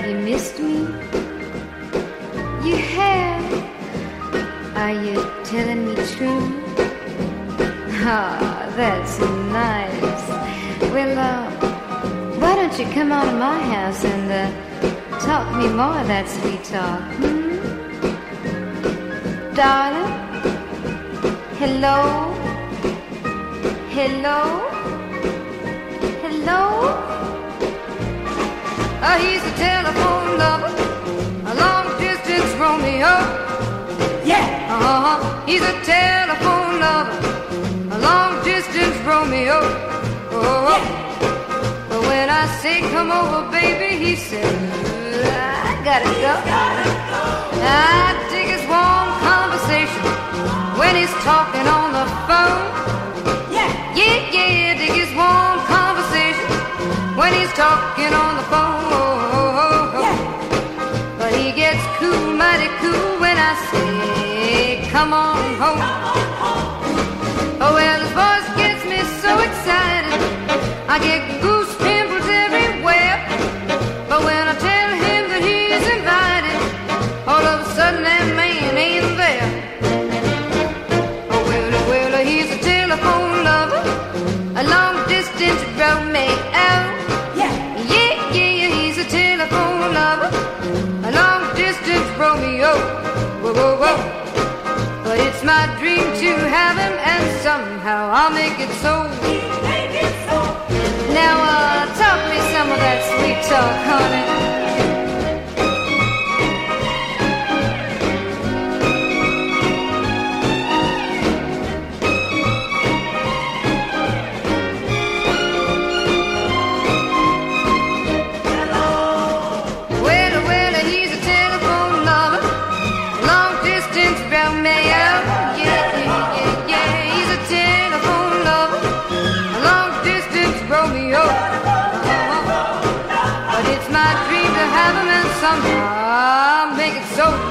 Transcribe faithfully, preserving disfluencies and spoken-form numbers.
you missed me? You have. Are you telling me true? Ah, that's nice. Well, uh, why don't you come out of my house and uh, talk me more of that sweet talk, hmm? Darling? Hello? Hello? Hello? Oh, he's a telephone lover, a long-distance Romeo. Yeah! Uh-huh, he's a telephone lover, a long-distance Romeo. Oh, yeah. But when I say come over, baby, he says, I gotta go. I dig his warm conversation when he's talking on the phone. Yeah, yeah, yeah, dig his warm conversation when he's talking on the phone. Yeah. But he gets cool, mighty cool when I say, come on home. Oh, well, his voice gets me so excited, I get goose pimples everywhere. But when I tell him that he's invited, all of a sudden that man ain't there. Oh, well, well, he's a telephone lover, a long-distance Romeo. Yeah, yeah, yeah, he's a telephone lover, a long-distance Romeo. Whoa, whoa, whoa. But it's my dream to have him, and somehow I'll make it so. Now, uh, talk me some of that sweet talk, honey. Well, well, he's a telephone lover, long-distance Romeo. Yeah, yeah, yeah, yeah, he's a telephone lover, a long-distance Romeo. Uh-huh. But it's my dream to have him, and somehow I'll make it so.